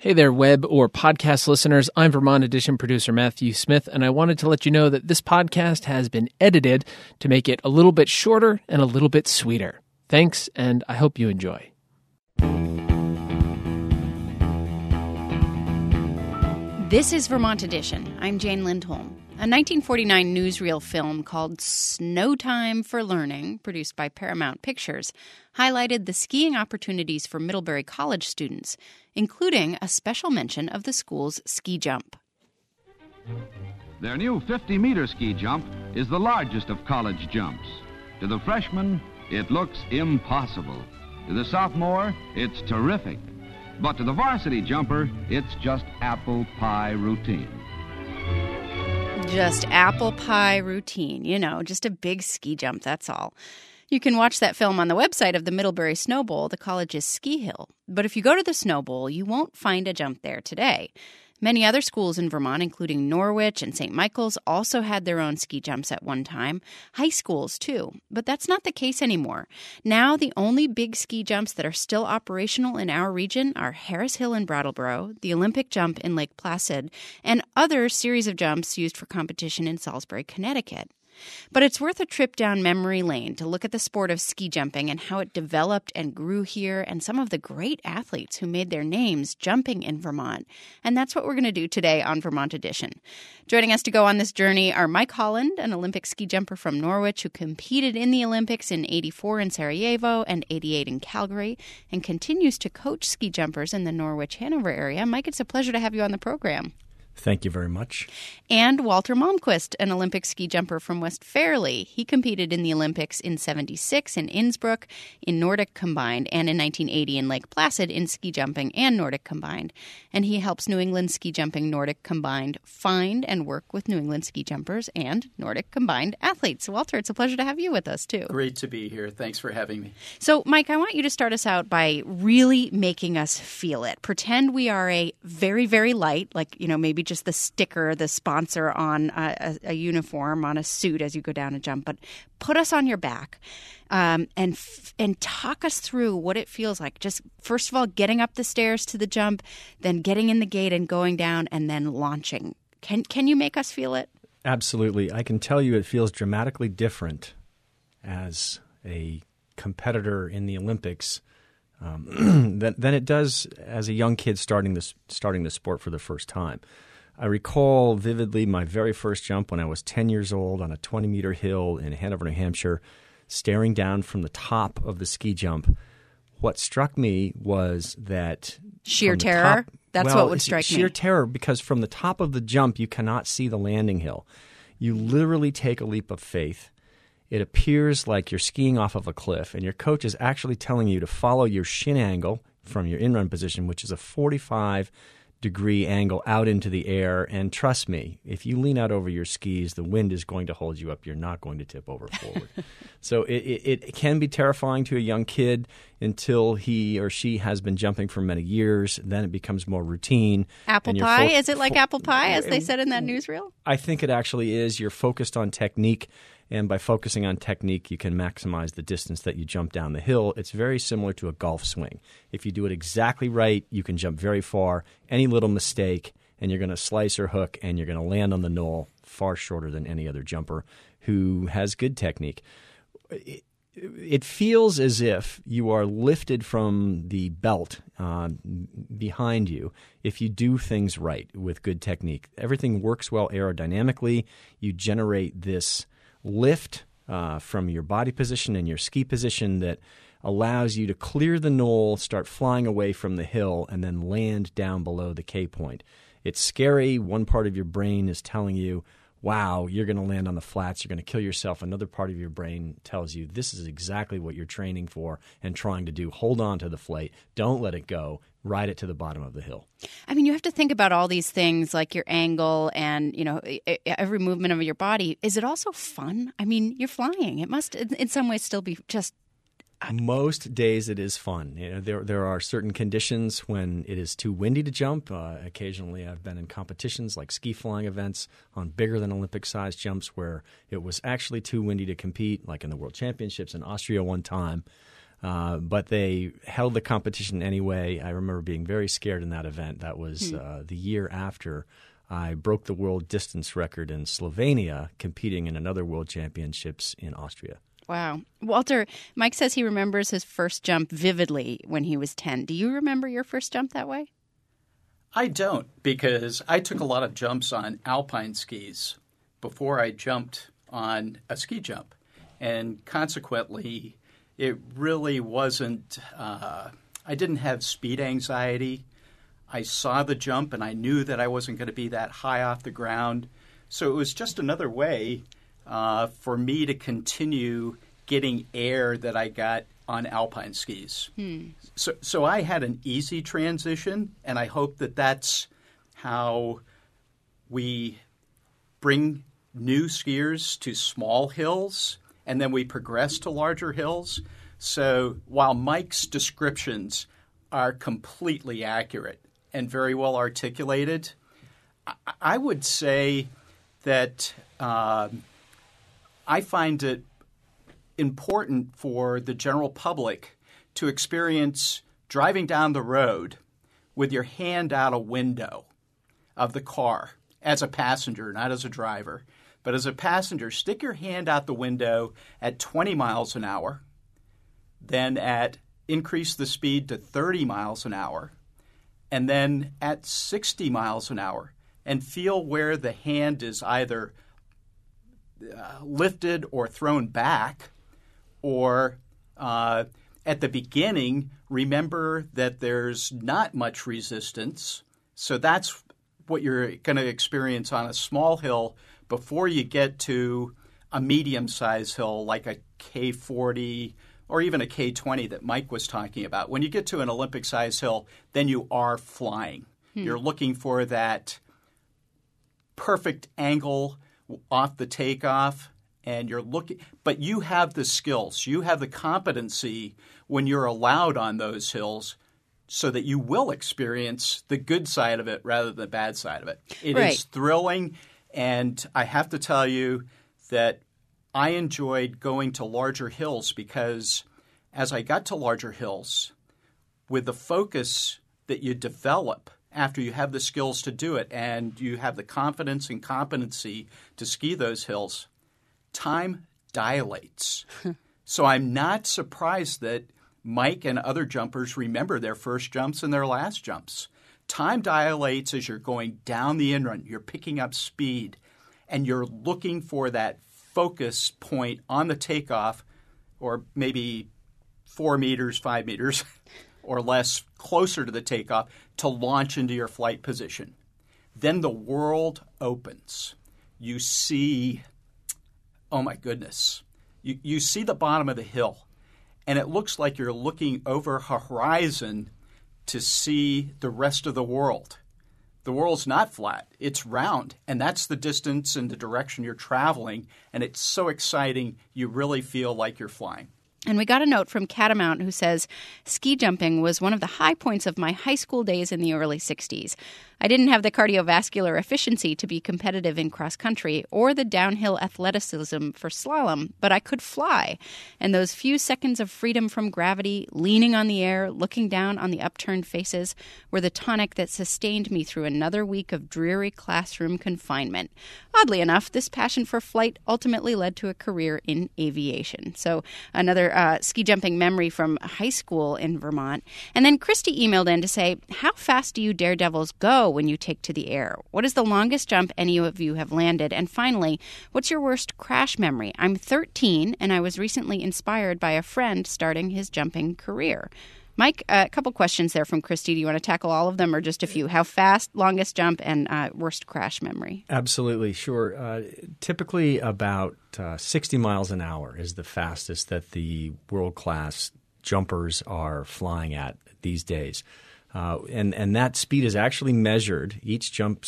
Hey there, web or podcast listeners. I'm Vermont Edition producer Matthew Smith, and I wanted to let you know that this podcast has been edited to make it a little bit shorter and a little bit sweeter. Thanks, and I hope you enjoy. This is Vermont Edition. I'm Jane Lindholm. A 1949 newsreel film called Snow Time for Learning, produced by Paramount Pictures, highlighted the skiing opportunities for Middlebury College students, including a special mention of the school's ski jump. Their new 50-meter ski jump is the largest of college jumps. To the freshman, it looks impossible. To the sophomore, it's terrific. But to the varsity jumper, it's just apple pie routine. Just apple pie routine, just a big ski jump, that's all. You can watch that film on the website of the Middlebury Snow Bowl, the college's ski hill. But if you go to the Snow Bowl, you won't find a jump there today. Many other schools in Vermont, including Norwich and St. Michael's, also had their own ski jumps at one time. High schools, too. But that's not the case anymore. Now, the only big ski jumps that are still operational in our region are Harris Hill in Brattleboro, the Olympic jump in Lake Placid, and other series of jumps used for competition in Salisbury, Connecticut. But it's worth a trip down memory lane to look at the sport of ski jumping and how it developed and grew here and some of the great athletes who made their names jumping in Vermont. And that's what we're going to do today on Vermont Edition. Joining us to go on this journey are Mike Holland, an Olympic ski jumper from Norwich who competed in the Olympics in '84 in Sarajevo and '88 in Calgary and continues to coach ski jumpers in the Norwich-Hanover area. Mike, it's a pleasure to have you on the program. Thank you very much. And Walter Malmquist, an Olympic ski jumper from West Fairleigh. He competed in the Olympics in '76 in Innsbruck in Nordic combined and in 1980 in Lake Placid in ski jumping and Nordic combined. And he helps New England Ski Jumping Nordic combined find and work with New England ski jumpers and Nordic combined athletes. Walter, it's a pleasure to have you with us, too. Great to be here. Thanks for having me. So, Mike, I want you to start us out by really making us feel it. Pretend we are a very, very light, maybe just the sticker, the sponsor on a uniform, on a suit as you go down a jump, but put us on your back and talk us through what it feels like. Just first of all, getting up the stairs to the jump, then getting in the gate and going down and then launching. Can you make us feel it? Absolutely. I can tell you it feels dramatically different as a competitor in the Olympics than it does as a young kid starting the sport for the first time. I recall vividly my very first jump when I was 10 years old on a 20-meter hill in Hanover, New Hampshire, staring down from the top of the ski jump. What struck me was that sheer terror. That's what would strike me. Sheer terror, because from the top of the jump, you cannot see the landing hill. You literally take a leap of faith. It appears like you're skiing off of a cliff, and your coach is actually telling you to follow your shin angle from your in-run position, which is a 45-degree angle out into the air. And trust me, if you lean out over your skis, the wind is going to hold you up. You're not going to tip over forward. So it can be terrifying to a young kid until he or she has been jumping for many years. Then it becomes more routine. Apple pie? Is it like apple pie, as they said in that newsreel? I think it actually is. You're focused on technique. And by focusing on technique, you can maximize the distance that you jump down the hill. It's very similar to a golf swing. If you do it exactly right, you can jump very far. Any little mistake, and you're going to slice or hook, and you're going to land on the knoll far shorter than any other jumper who has good technique. It feels as if you are lifted from the belt behind you if you do things right with good technique. Everything works well aerodynamically. You generate this lift from your body position and your ski position that allows you to clear the knoll, start flying away from the hill, and then land down below the K point. It's scary. One part of your brain is telling you, wow, you're going to land on the flats, you're going to kill yourself. Another part of your brain tells you this is exactly what you're training for and trying to do. Hold on to the flight. Don't let it go. Ride it to the bottom of the hill. I mean, you have to think about all these things like your angle and, every movement of your body. Is it also fun? I mean, you're flying. It must in some ways still be just Most days it is fun. There are certain conditions when it is too windy to jump. Occasionally I've been in competitions like ski flying events on bigger than Olympic-sized jumps where it was actually too windy to compete, like in the World Championships in Austria one time. But they held the competition anyway. I remember being very scared in that event. That was the year after I broke the world distance record in Slovenia, competing in another world championships in Austria. Wow. Walter, Mike says he remembers his first jump vividly when he was 10. Do you remember your first jump that way? I don't, because I took a lot of jumps on alpine skis before I jumped on a ski jump. And consequently, it really wasn't I didn't have speed anxiety. I saw the jump and I knew that I wasn't going to be that high off the ground. So it was just another way for me to continue getting air that I got on alpine skis. So I had an easy transition, and I hope that that's how we bring new skiers to small hills, and then we progress to larger hills. So while Mike's descriptions are completely accurate and very well articulated, I would say that I find it important for the general public to experience driving down the road with your hand out a window of the car as a passenger, not as a driver. But as a passenger, stick your hand out the window at 20 miles an hour, then increase the speed to 30 miles an hour, and then at 60 miles an hour, and feel where the hand is either lifted or thrown back, or at the beginning, remember that there's not much resistance. So that's what you're going to experience on a small hill before you get to a medium-sized hill like a K40 or even a K20 that Mike was talking about. When you get to an Olympic-sized hill, then you are flying. You're looking for that perfect angle off the takeoff, and you're looking, but you have the skills, you have the competency when you're allowed on those hills so that you will experience the good side of it rather than the bad side of it. It is thrilling, and I have to tell you that I enjoyed going to larger hills because as I got to larger hills, with the focus that you develop after you have the skills to do it and you have the confidence and competency to ski those hills, time dilates. So I'm not surprised that Mike and other jumpers remember their first jumps and their last jumps. Time dilates as you're going down the in-run. You're picking up speed, and you're looking for that focus point on the takeoff, or maybe 4 meters, 5 meters, or less closer to the takeoff to launch into your flight position. Then the world opens. You see, oh my goodness, you see the bottom of the hill, and it looks like you're looking over a horizon to see the rest of the world. The world's not flat. It's round, and that's the distance and the direction you're traveling, and it's so exciting you really feel like you're flying. And we got a note from Catamount who says, ski jumping was one of the high points of my high school days in the early 60s. I didn't have the cardiovascular efficiency to be competitive in cross country or the downhill athleticism for slalom, but I could fly. And those few seconds of freedom from gravity, leaning on the air, looking down on the upturned faces, were the tonic that sustained me through another week of dreary classroom confinement. Oddly enough, this passion for flight ultimately led to a career in aviation. So another ski jumping memory from high school in Vermont. And then Christy emailed in to say, how fast do you daredevils go when you take to the air? What is the longest jump any of you have landed? And finally, what's your worst crash memory? I'm 13, and I was recently inspired by a friend starting his jumping career. Mike, a couple questions there from Christy. Do you want to tackle all of them or just a few? How fast, longest jump, and worst crash memory? Absolutely, sure. Typically about 60 miles an hour is the fastest that the world-class jumpers are flying at these days. And that speed is actually measured. Each jump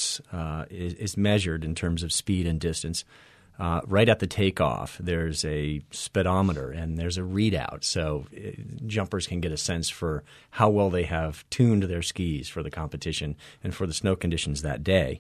is measured in terms of speed and distance. Right at the takeoff, there's a speedometer and there's a readout. So jumpers can get a sense for how well they have tuned their skis for the competition and for the snow conditions that day.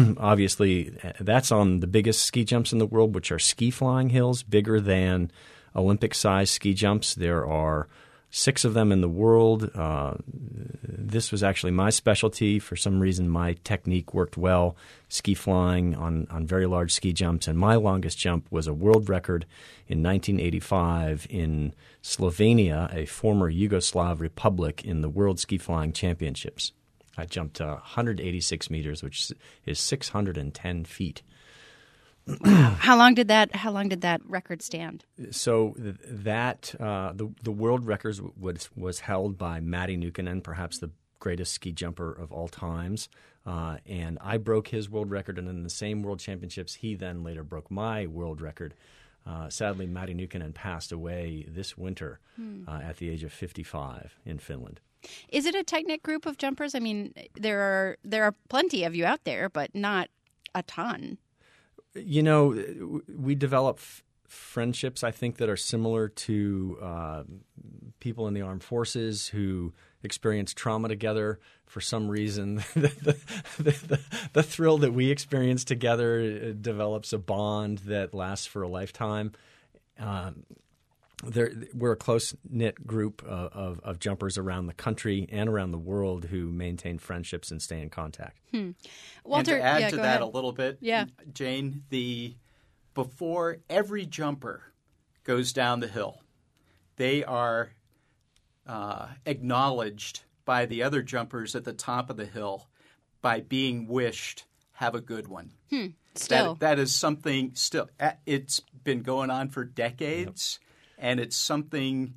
Obviously, that's on the biggest ski jumps in the world, which are ski flying hills, bigger than Olympic-sized ski jumps. There are 6 of them in the world. This was actually my specialty. For some reason, my technique worked well, ski flying on very large ski jumps. And my longest jump was a world record in 1985 in Slovenia, a former Yugoslav republic, in the World Ski Flying Championships. I jumped 186 meters, which is 610 feet. Wow. How long did that record stand? So the world record was held by Matti Nykänen, perhaps the greatest ski jumper of all times, and I broke his world record. And in the same World Championships, he then later broke my world record. Sadly, Matti Nykänen passed away this winter at the age of 55 in Finland. Is it a tight-knit group of jumpers? I mean, there are plenty of you out there, but not a ton. You know, we develop friendships, I think, that are similar to people in the armed forces who experience trauma together. For some reason, the thrill that we experience together develops a bond that lasts for a lifetime. We're a close-knit group of jumpers around the country and around the world who maintain friendships and stay in contact. Walter, and to add to that ahead. a little bit, Jane, before every jumper goes down the hill, they are acknowledged by the other jumpers at the top of the hill by being wished, "Have a good one." Still. That is something still. It's been going on for decades. Yep. And it's something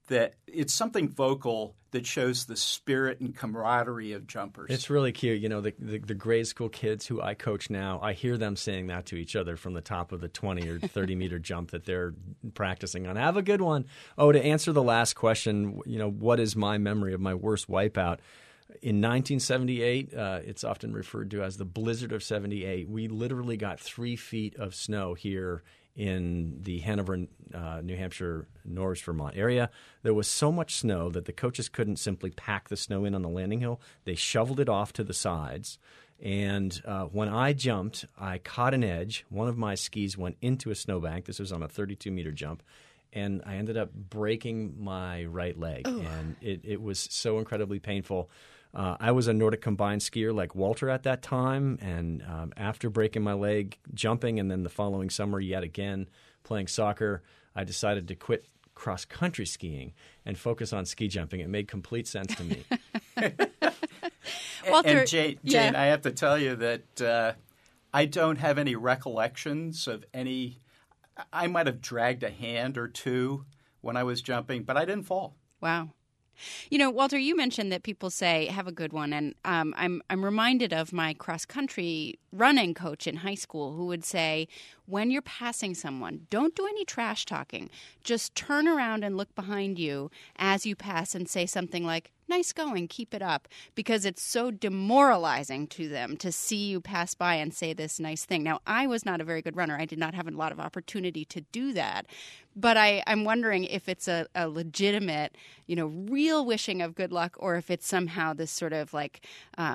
vocal that shows the spirit and camaraderie of jumpers. It's really cute. You know, the grade school kids who I coach now, I hear them saying that to each other from the top of the 20 or 30-meter jump that they're practicing on. Have a good one. Oh, to answer the last question, you know, what is my memory of my worst wipeout? In 1978, it's often referred to as the blizzard of 78. We literally got 3 feet of snow here in the Hanover, New Hampshire, Norris, Vermont area. There was so much snow that the coaches couldn't simply pack the snow in on the landing hill. They shoveled it off to the sides. And when I jumped, I caught an edge. One of my skis went into a snowbank. This was on a 32-meter jump. And I ended up breaking my right leg. Ooh. And it was so incredibly painful. I was a Nordic combined skier like Walter at that time, and after breaking my leg jumping and then the following summer yet again playing soccer, I decided to quit cross-country skiing and focus on ski jumping. It made complete sense to me. Walter, and Jane, I have to tell you that I don't have any recollections of any – I might have dragged a hand or two when I was jumping, but I didn't fall. Wow. You know, Walter, you mentioned that people say, "Have a good one," and I'm reminded of my cross-country running coach in high school who would say, when you're passing someone, don't do any trash talking. Just turn around and look behind you as you pass and say something like, "Nice going, keep it up," because it's so demoralizing to them to see you pass by and say this nice thing. Now, I was not a very good runner. I did not have a lot of opportunity to do that. But I'm wondering if it's a legitimate, real wishing of good luck, or if it's somehow this sort of like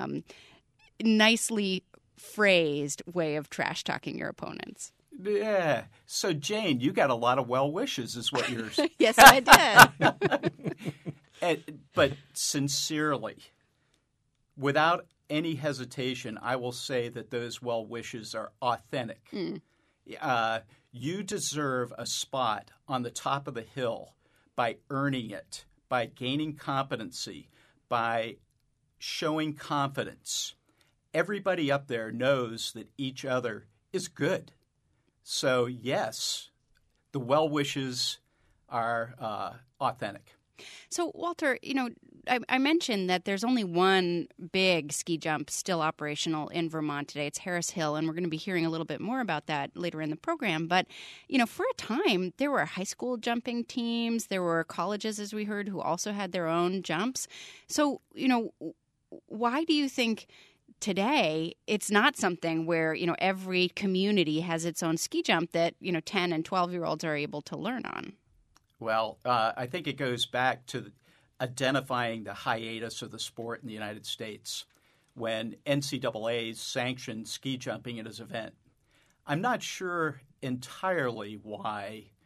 nicely phrased way of trash talking your opponents. Yeah. So, Jane, you got a lot of well wishes is what you're saying. Yes, I did. But sincerely, without any hesitation, I will say that those well wishes are authentic. You deserve a spot on the top of the hill by earning it, by gaining competency, by showing confidence. Everybody up there knows that each other is good. So, yes, the well wishes are authentic. So, Walter, I mentioned that there's only one big ski jump still operational in Vermont today. It's Harris Hill, and we're going to be hearing a little bit more about that later in the program. But, for a time, there were high school jumping teams. There were colleges, as we heard, who also had their own jumps. So, why do you think today it's not something where, every community has its own ski jump that, 10 and 12-year-olds are able to learn on? Well, I think it goes back to identifying the hiatus of the sport in the United States when NCAA sanctioned ski jumping as an event. I'm not sure entirely why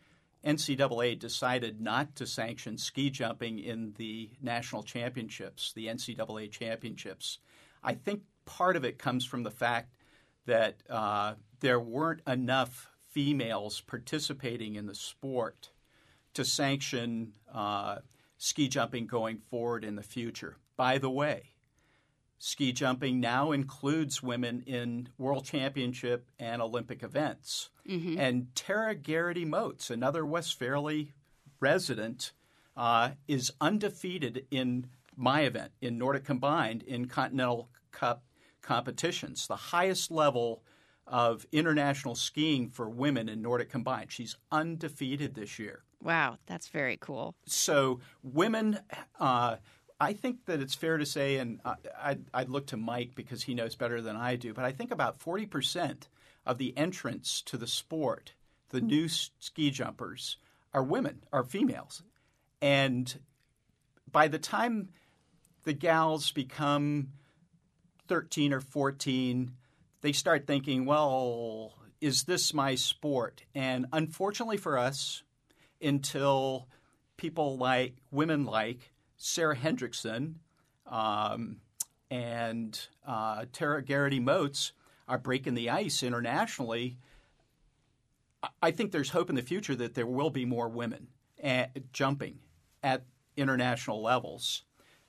NCAA decided not to sanction ski jumping in the national championships, the NCAA championships. I think part of it comes from the fact that there weren't enough females participating in the sport to sanction ski jumping going forward in the future. By the way, ski jumping now includes women in World Championship and Olympic events. Mm-hmm. And Tara Garrity-Moats, another West Fairleigh resident, is undefeated in my event, in Nordic Combined, in Continental Cup competitions, the highest level of international skiing for women in Nordic Combined. She's undefeated this year. Wow, that's very cool. So women, I think that it's fair to say, and I'd look to Mike because he knows better than I do, but I think about 40% of the entrants to the sport, the new ski jumpers, are women, are females. And by the time the gals become 13 or 14, they start thinking, well, is this my sport? And unfortunately for us, until people like women like Sarah Hendrickson and Tara Garrity-Moats are breaking the ice internationally, I think there's hope in the future that there will be more women jumping at international levels.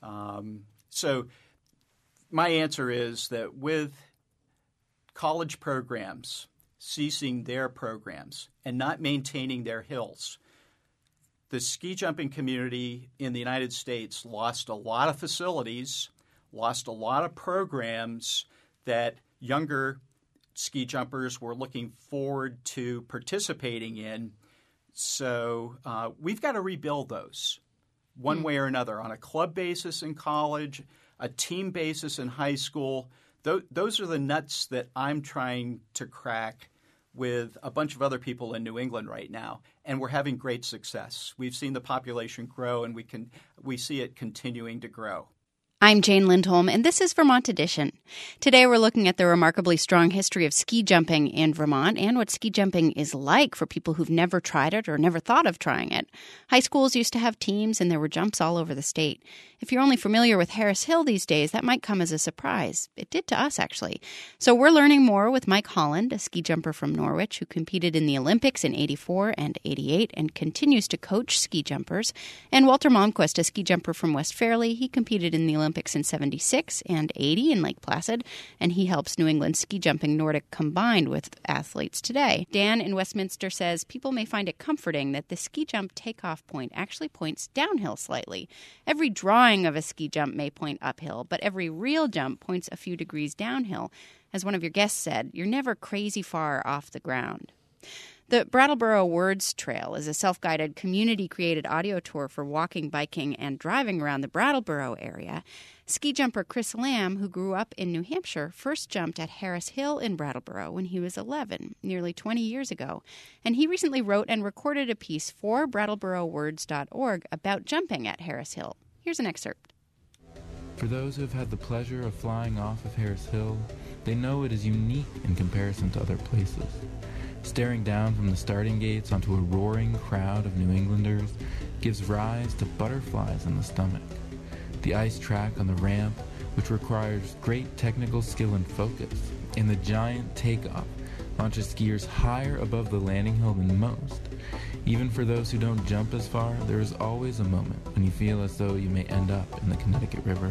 So my answer is that with college programs ceasing their programs and not maintaining their hills, the ski jumping community in the United States lost a lot of facilities, lost a lot of programs that younger ski jumpers were looking forward to participating in. So we've got to rebuild those one way or another, on a club basis in college, a team basis in high school. Those are the nuts that I'm trying to crack with a bunch of other people in New England right now, and we're having great success. We've seen the population grow, and we see it continuing to grow. I'm Jane Lindholm, and this is Vermont Edition. Today we're looking at the remarkably strong history of ski jumping in Vermont and what ski jumping is like for people who've never tried it or never thought of trying it. High schools used to have teams, and there were jumps all over the state. If you're only familiar with Harris Hill these days, that might come as a surprise. It did to us, actually. So we're learning more with Mike Holland, a ski jumper from Norwich who competed in the Olympics in '84 and '88 and continues to coach ski jumpers, and Walter Malmquist, a ski jumper from West Fairleigh. He competed in the Olympics in '76 and '80 in Lake Placid, and he helps New England ski jumping Nordic combined with athletes today. Dan in Westminster says people may find it comforting that the ski jump takeoff point actually points downhill slightly. Every drawing of a ski jump may point uphill, but every real jump points a few degrees downhill. As one of your guests said, you're never crazy far off the ground. The Brattleboro Words Trail is a self-guided, community-created audio tour for walking, biking, and driving around the Brattleboro area. Ski jumper Chris Lamb, who grew up in New Hampshire, first jumped at Harris Hill in Brattleboro when he was 11, nearly 20 years ago. And he recently wrote and recorded a piece for BrattleboroWords.org about jumping at Harris Hill. Here's an excerpt. For those who have had the pleasure of flying off of Harris Hill, they know it is unique in comparison to other places. Staring down from the starting gates onto a roaring crowd of New Englanders gives rise to butterflies in the stomach. The ice track on the ramp, which requires great technical skill and focus, and the giant takeoff launches skiers higher above the landing hill than most. Even for those who don't jump as far, there is always a moment when you feel as though you may end up in the Connecticut River.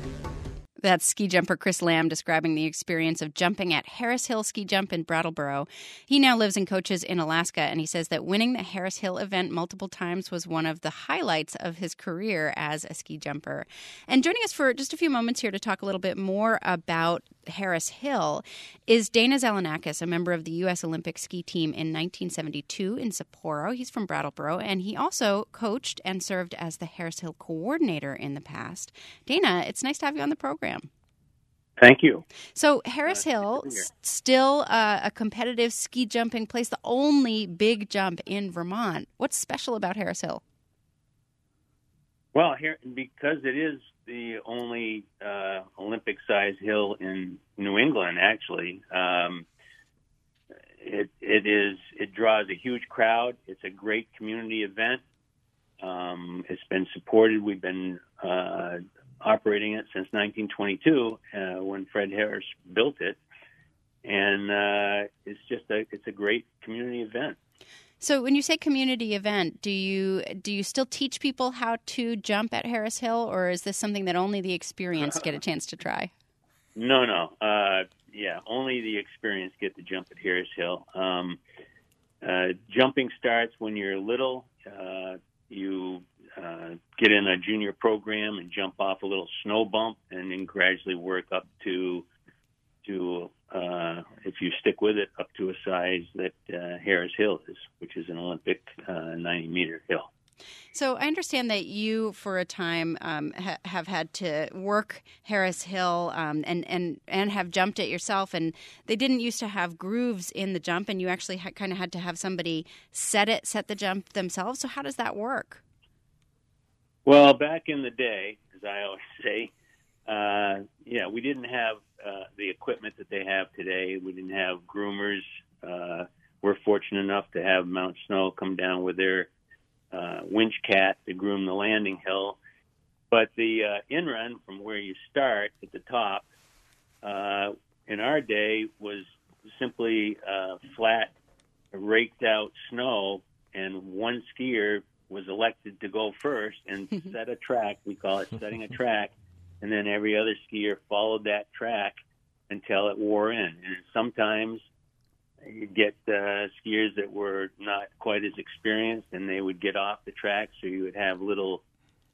That's ski jumper Chris Lamb describing the experience of jumping at Harris Hill Ski Jump in Brattleboro. He now lives and coaches in Alaska, and he says that winning the Harris Hill event multiple times was one of the highlights of his career as a ski jumper. And joining us for just a few moments here to talk a little bit more about Harris Hill is Dana Zelenakis, a member of the U.S. Olympic ski team in 1972 in Sapporo. He's from Brattleboro, and he also coached and served as the Harris Hill coordinator in the past. Dana, it's nice to have you on the program. Thank you. So Harris Hill, still a competitive ski jumping place, the only big jump in Vermont. What's special about Harris Hill? Well, here, because it is the only Olympic-sized hill in New England, actually, it draws a huge crowd. It's a great community event. It's been supported. We've been operating it since 1922 when Fred Harris built it, and it's a great community event. So when you say community event, do you still teach people how to jump at Harris Hill, or is this something that only the experienced get a chance to try? No. Only the experienced get to jump at Harris Hill. Jumping starts when you're little. You get in a junior program and jump off a little snow bump, and then gradually work up to if you stick with it, up to a size that Harris Hill is, which is an Olympic 90-meter hill. So I understand that you, for a time, have had to work Harris Hill and have jumped it yourself. And they didn't used to have grooves in the jump, and you actually kind of had to have somebody set the jump themselves. So how does that work? Well, back in the day, as I always say, we didn't have the equipment that they have today. We didn't have groomers. We're fortunate enough to have Mount Snow come down with their winch cat to groom the landing hill. But the in-run from where you start at the top in our day was simply flat, raked out snow, and one skier was elected to go first and set a track. We call it setting a track. And then every other skier followed that track until it wore in. And sometimes you'd get skiers that were not quite as experienced, and they would get off the track, so you would have little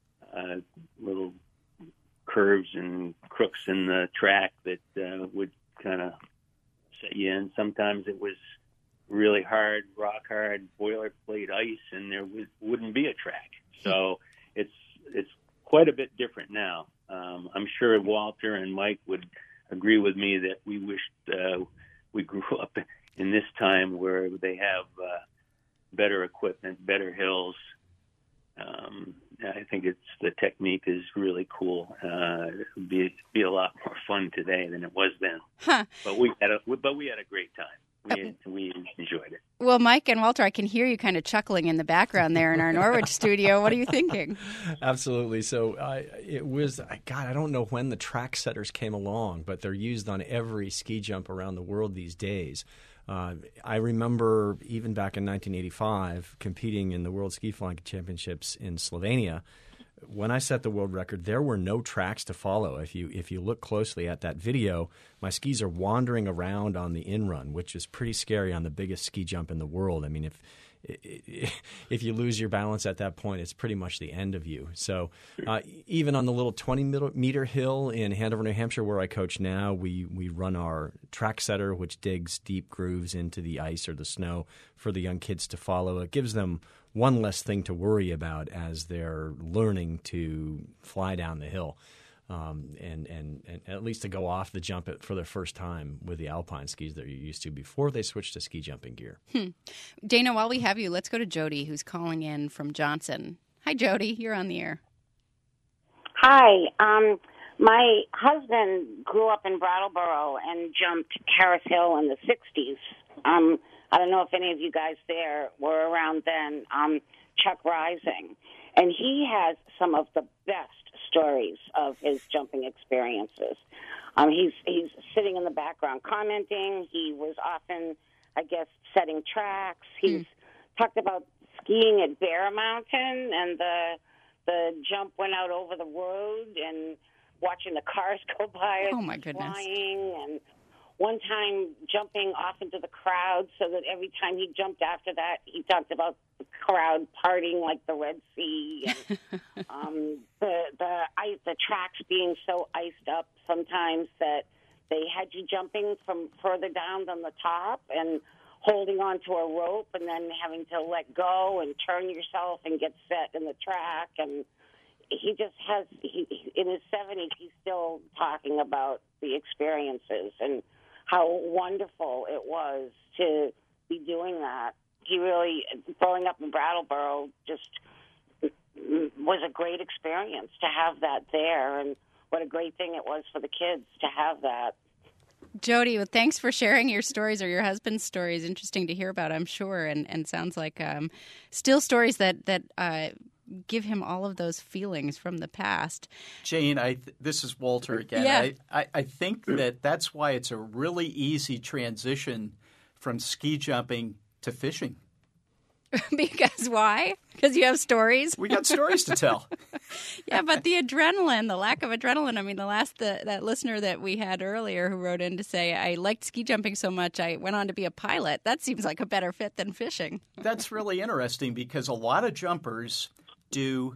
curves and crooks in the track that would kind of set you in. Sometimes it was really hard, rock hard, boilerplate ice, and there wouldn't be a track. So it's quite a bit different now. I'm sure Walter and Mike would agree with me that we wished we grew up in this time where they have better equipment, better hills. I think the technique is really cool. It would be a lot more fun today than it was then. Huh. But we had a great time. We enjoyed it. Well, Mike and Walter, I can hear you kind of chuckling in the background there in our Norwich studio. What are you thinking? Absolutely. So it was, I don't know when the track setters came along, but they're used on every ski jump around the world these days. I remember even back in 1985 competing in the World Ski Flying Championships in Slovenia. When I set the world record, there were no tracks to follow. If you look closely at that video, my skis are wandering around on the in-run, which is pretty scary on the biggest ski jump in the world. I mean, if you lose your balance at that point, it's pretty much the end of you. So even on the little 20-meter hill in Hanover, New Hampshire, where I coach now, we run our track setter, which digs deep grooves into the ice or the snow for the young kids to follow. It gives them one less thing to worry about as they're learning to fly down the hill, and at least to go off the jump for their first time with the alpine skis that you're used to before they switch to ski jumping gear. Dana, while we have you, let's go to Jody, who's calling in from Johnson. Hi, Jody. You're on the air. Hi. My husband grew up in Brattleboro and jumped Harris Hill in the 60s. I don't know if any of you guys there were around then, Chuck Rising. And he has some of the best stories of his jumping experiences. He's sitting in the background commenting. He was often, I guess, setting tracks. He's talked about skiing at Bear Mountain, and the jump went out over the road, and watching the cars go by as oh my goodness. Flying, and one time jumping off into the crowd so that every time he jumped after that, he talked about the crowd partying like the Red Sea. And, the tracks being so iced up sometimes that they had you jumping from further down than the top and holding onto a rope and then having to let go and turn yourself and get set in the track. And he just has, in his 70s, he's still talking about the experiences and how wonderful it was to be doing that. He really, growing up in Brattleboro, just was a great experience to have that there, and what a great thing it was for the kids to have that. Jody, well, thanks for sharing your stories, or your husband's stories. Interesting to hear about, I'm sure, and sounds like still stories that give him all of those feelings from the past. Jane, this is Walter again. Yeah. I think that's why it's a really easy transition from ski jumping to fishing. Because why? Because you have stories? We got stories to tell. Yeah, but the adrenaline, the lack of adrenaline. I mean, that listener that we had earlier who wrote in to say, I liked ski jumping so much, I went on to be a pilot. That seems like a better fit than fishing. That's really interesting because a lot of jumpers do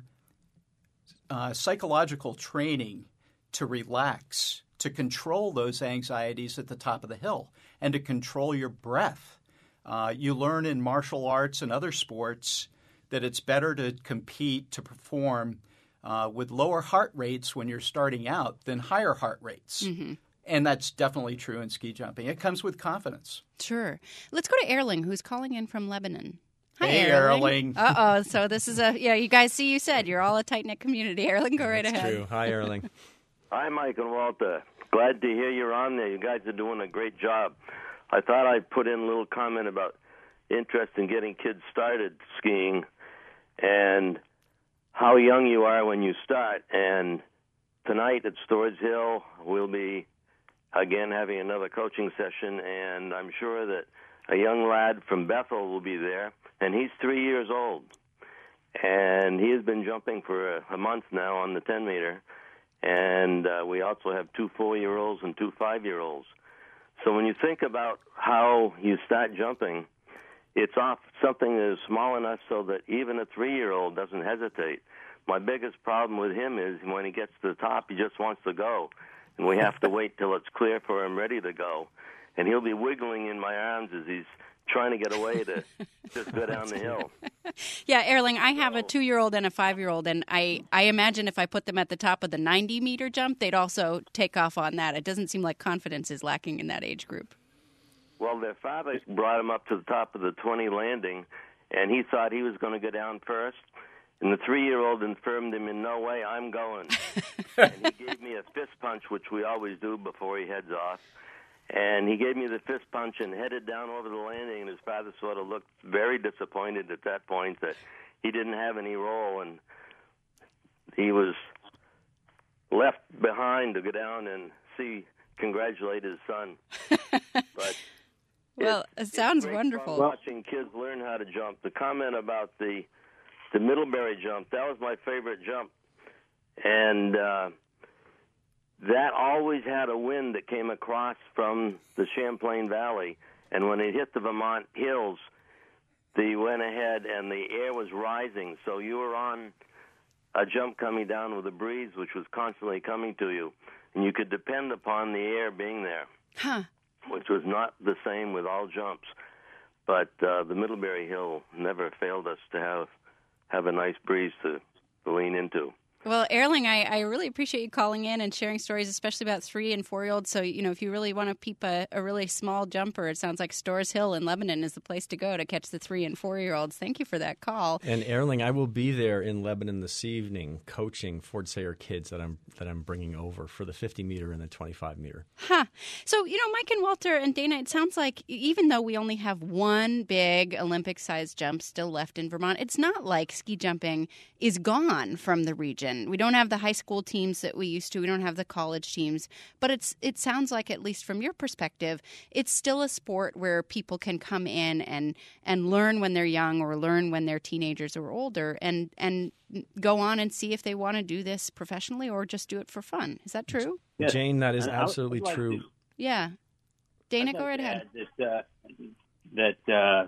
psychological training to relax, to control those anxieties at the top of the hill, and to control your breath. You learn in martial arts and other sports that it's better to compete, to perform with lower heart rates when you're starting out than higher heart rates. Mm-hmm. And that's definitely true in ski jumping. It comes with confidence. Sure. Let's go to Erling, who's calling in from Lebanon. Hi, Hey, Erling. Uh-oh. So this is you guys see, you said you're all a tight-knit community. Erling, go right ahead. That's true. Hi, Erling. Hi, Mike and Walter. Glad to hear you're on there. You guys are doing a great job. I thought I'd put in a little comment about interest in getting kids started skiing and how young you are when you start. And tonight at Storrs Hill, we'll be, again, having another coaching session, and I'm sure that a young lad from Bethel will be there, and he's 3 years old. And he has been jumping for a month now on the 10-meter, and we also have 2 4-year-olds and 2 5-year-olds. So when you think about how you start jumping, it's off something that is small enough so that even a 3-year-old doesn't hesitate. My biggest problem with him is when he gets to the top, he just wants to go, and we have to wait till it's clear for him ready to go. And he'll be wiggling in my arms as he's trying to get away to just go down the hill. Yeah, Erling, I have a 2-year-old and a 5-year-old, and I imagine if I put them at the top of the 90-meter jump, they'd also take off on that. It doesn't seem like confidence is lacking in that age group. Well, their father brought him up to the top of the 20 landing, and he thought he was going to go down first. And the 3-year-old affirmed him, in no way, I'm going. And he gave me a fist punch, which we always do before he heads off. And he gave me the fist punch and headed down over the landing, and his father sort of looked very disappointed at that point that he didn't have any role, and he was left behind to go down and congratulate his son. But well, it sounds wonderful. Watching kids learn how to jump. The comment about the Middlebury jump, that was my favorite jump. And that always had a wind that came across from the Champlain Valley. And when it hit the Vermont hills, they went ahead and the air was rising. So you were on a jump coming down with a breeze, which was constantly coming to you. And you could depend upon the air being there, which was not the same with all jumps. But the Middlebury Hill never failed us to have a nice breeze to lean into. Well, Erling, I really appreciate you calling in and sharing stories, especially about 3- and 4-year-olds. So, if you really want to peep a really small jumper, it sounds like Storrs Hill in Lebanon is the place to go to catch the 3- and 4-year-olds. Thank you for that call. And Erling, I will be there in Lebanon this evening coaching Ford Sayer kids that I'm bringing over for the 50-meter and the 25-meter. Huh. So, Mike and Walter and Dana, it sounds like even though we only have one big Olympic-sized jump still left in Vermont, it's not like ski jumping is gone from the region. We don't have the high school teams that we used to. We don't have the college teams. But it sounds like, at least from your perspective, it's still a sport where people can come in and learn when they're young or learn when they're teenagers or older and go on and see if they want to do this professionally or just do it for fun. Is that true? Yes. Jane, that is And absolutely I'd like true. Yeah. Dana, I'd go right like to ahead. add that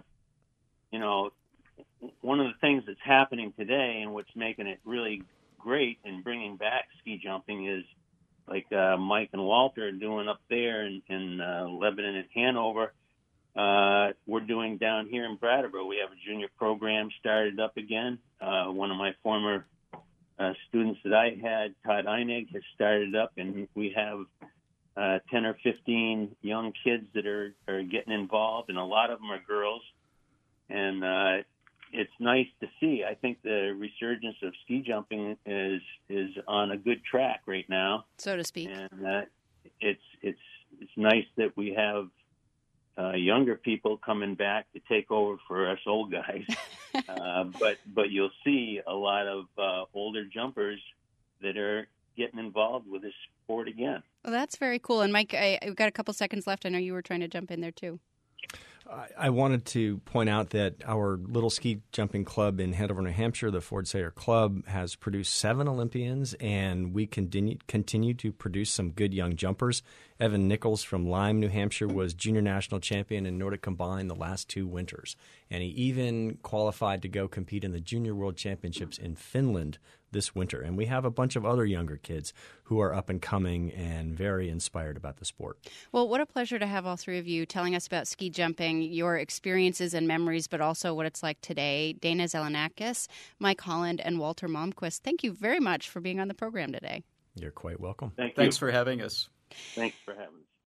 one of the things that's happening today and what's making it really great in bringing back ski jumping is like Mike and Walter are doing up there in Lebanon and Hanover. We're doing down here in Brattleboro. We have a junior program started up again. One of my former students that I had, Todd Einig, has started up, and we have 10 or 15 young kids that are getting involved, and a lot of them are girls. And it's nice to see. I think the resurgence of ski jumping is on a good track right now, So to speak. and it's it's nice that we have younger people coming back to take over for us old guys. But you'll see a lot of older jumpers that are getting involved with this sport again. Well, that's very cool. And Mike, I've got a couple seconds left. I know you were trying to jump in there too. I wanted to point out that our little ski jumping club in Hanover, New Hampshire, the Ford Sayer Club, has produced 7 Olympians, and we continue to produce some good young jumpers. Evan Nichols from Lyme, New Hampshire, was junior national champion in Nordic Combined the last 2 winters, and he even qualified to go compete in the Junior World Championships in Finland this winter. And we have a bunch of other younger kids who are up and coming and very inspired about the sport. Well, what a pleasure to have all three of you telling us about ski jumping, your experiences and memories, but also what it's like today. Dana Zelenakis, Mike Holland, and Walter Malmquist, thank you very much for being on the program today. You're quite welcome. Thanks for having us. Thanks for having us.